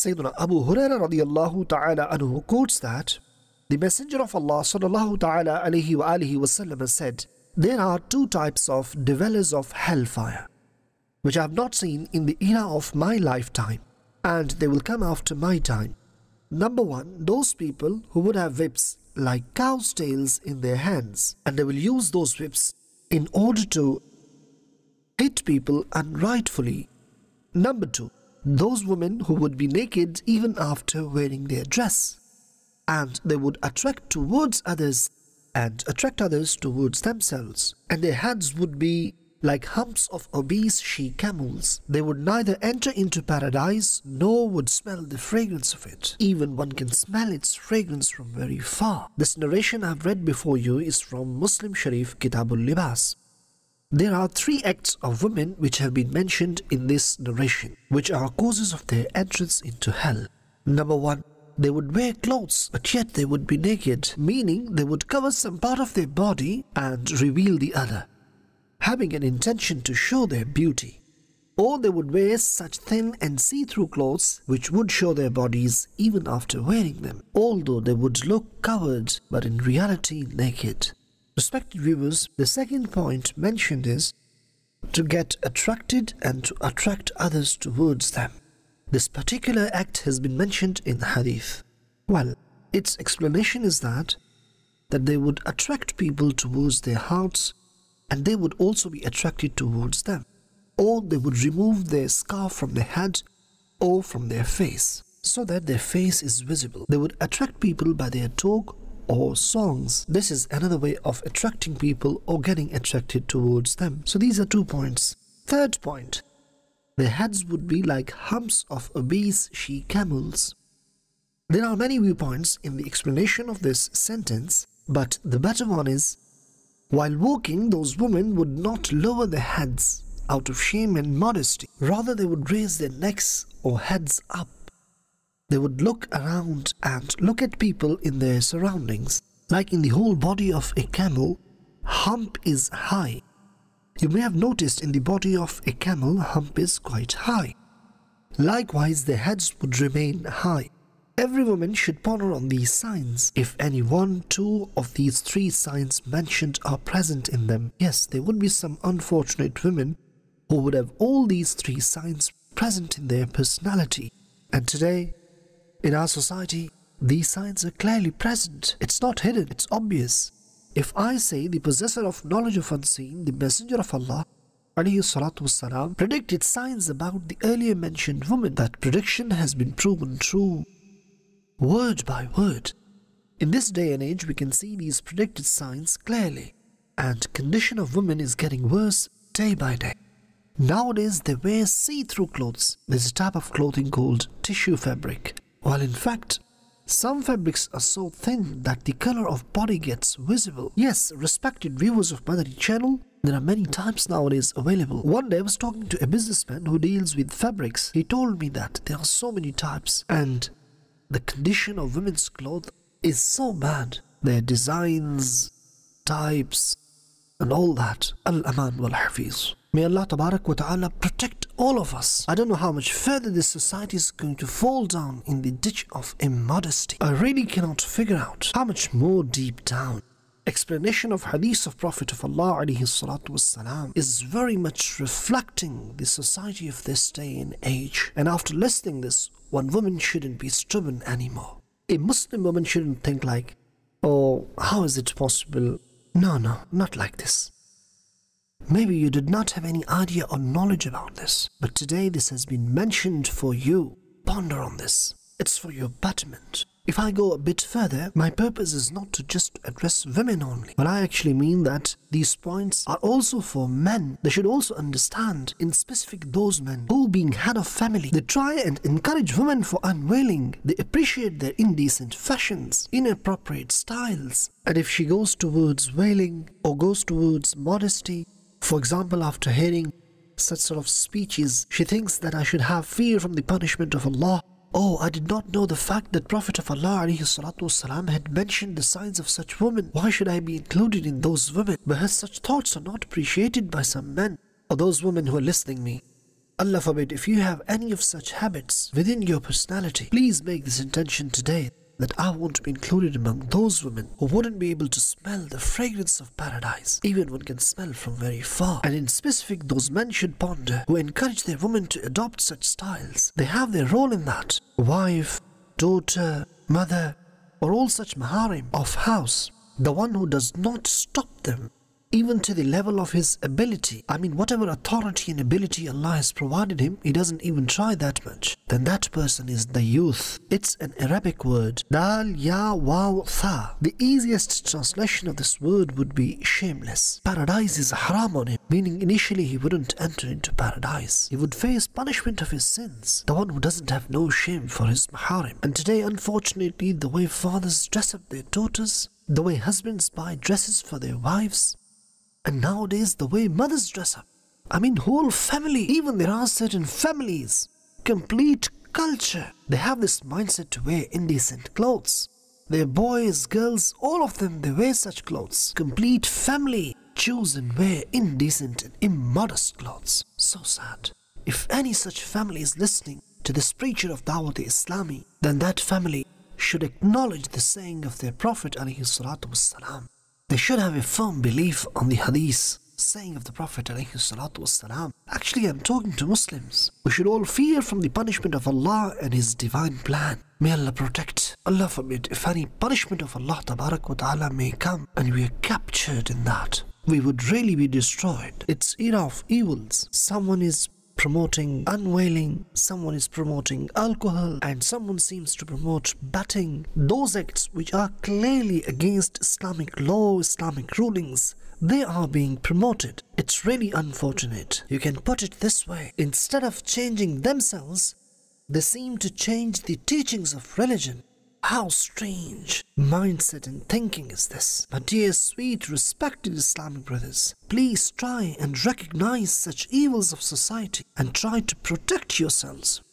Sayyidina Abu Hurairah radiyallahu ta'ala anhu quotes that the Messenger of Allah sallallahu ta'ala alayhi wa alihi wasallam said, there are two types of dwellers of hellfire, which I have not seen in the era of my lifetime, and they will come after my time. Number one, those people who would have whips like cow's tails in their hands, and they will use those whips in order to hit people unrightfully. Number two, those women who would be naked even after wearing their dress, and they would attract towards others and attract others towards themselves, and their heads would be like humps of obese she-camels. They would neither enter into paradise nor would smell the fragrance of it. Even one can smell its fragrance from very far. This narration I've read before you is from Muslim Sharif Kitabul Libas. There are three acts of women which have been mentioned in this narration, which are causes of their entrance into hell. Number one, they would wear clothes, but yet they would be naked, meaning they would cover some part of their body and reveal the other, having an intention to show their beauty. Or they would wear such thin and see-through clothes which would show their bodies even after wearing them, although they would look covered but in reality naked. Respected viewers, the second point mentioned is to get attracted and to attract others towards them. This particular act has been mentioned in the hadith. Well, its explanation is that they would attract people towards their hearts, and they would also be attracted towards them. Or they would remove their scarf from their head or from their face, so that their face is visible. They would attract people by their talk or songs. This is another way of attracting people or getting attracted towards them. So these are 2 points. Third point, their heads would be like humps of obese she-camels. There are many viewpoints in the explanation of this sentence, but the better one is, while walking, those women would not lower their heads out of shame and modesty. Rather, they would raise their necks or heads up. They would look around and look at people in their surroundings. Like in the whole body of a camel, hump is high. You may have noticed in the body of a camel, hump is quite high. Likewise, their heads would remain high. Every woman should ponder on these signs. If any one, two of these three signs mentioned are present in them, yes, there would be some unfortunate women who would have all these three signs present in their personality. And today, in our society, these signs are clearly present. It's not hidden, it's obvious. If I say the possessor of knowledge of unseen, the Messenger of Allah, alayhi salatu wassalam, predicted signs about the earlier mentioned woman, that prediction has been proven true, word by word. In this day and age, we can see these predicted signs clearly, and condition of women is getting worse day by day. Nowadays, they wear see-through clothes. There's a type of clothing called tissue fabric, while in fact, some fabrics are so thin that the color of body gets visible. Yes, respected viewers of Madani channel, there are many types nowadays available. One day I was talking to a businessman who deals with fabrics. He told me that there are so many types, and the condition of women's clothes is so bad. Their designs, types, and all that. Al-Aman wal-Hafiz. May Allah Tabarak wa Ta'ala protect all of us. I don't know how much further this society is going to fall down in the ditch of immodesty. I really cannot figure out how much more deep down. Explanation of hadith of Prophet of Allah alayhi salatu wassalam is very much reflecting the society of this day and age. And after listening this, one woman shouldn't be stubborn anymore. A Muslim woman shouldn't think like, oh, how is it possible? No, not like this. Maybe you did not have any idea or knowledge about this, but today this has been mentioned for you. Ponder on this. It's for your betterment. If I go a bit further, my purpose is not to just address women only, but I actually mean that these points are also for men. They should also understand, in specific those men who, being head of family, they try and encourage women for unveiling. They appreciate their indecent fashions, inappropriate styles. And if she goes towards veiling or goes towards modesty, for example, after hearing such sort of speeches, she thinks that I should have fear from the punishment of Allah. Oh, I did not know the fact that Prophet of Allah ﷺ had mentioned the signs of such women. Why should I be included in those women? Because such thoughts are not appreciated by some men. Or those women who are listening me, Allah forbid, if you have any of such habits within your personality, please make this intention today that I want to be included among those women who wouldn't be able to smell the fragrance of paradise. Even one can smell from very far. And in specific, those men should ponder who encourage their women to adopt such styles. They have their role in that. Wife, daughter, mother, or all such maharim of house. The one who does not stop them even to the level of his ability. I mean, whatever authority and ability Allah has provided him, he doesn't even try that much. Then that person is the youth. It's an Arabic word. Dal, ya, waw, tha. The easiest translation of this word would be shameless. Paradise is haram on him, meaning initially he wouldn't enter into paradise. He would face punishment of his sins. The one who doesn't have no shame for his maharim. And today, unfortunately, the way fathers dress up their daughters, the way husbands buy dresses for their wives, and nowadays the way mothers dress up. I mean, whole family. Even there are certain families, complete culture. They have this mindset to wear indecent clothes. Their boys, girls, all of them, they wear such clothes. Complete family choose and wear indecent and immodest clothes. So sad. If any such family is listening to this preacher of Dawat-e-Islami, then that family should acknowledge the saying of their Prophet ﷺ. They should have a firm belief on the hadith saying of the Prophet ﷺ. Actually, I'm talking to Muslims. We should all fear from the punishment of Allah and His divine plan. May Allah protect. Allah forbid, if any punishment of Allah Tabarak wa Ta'ala may come and we are captured in that, we would really be destroyed. It's era of evils. Someone is promoting unveiling, someone is promoting alcohol, and someone seems to promote batting. Those acts which are clearly against Islamic law, Islamic rulings, they are being promoted. It's really unfortunate. You can put it this way. Instead of changing themselves, they seem to change the teachings of religion. How strange mindset and thinking is this? My dear, sweet, respected Islamic brothers, please try and recognize such evils of society and try to protect yourselves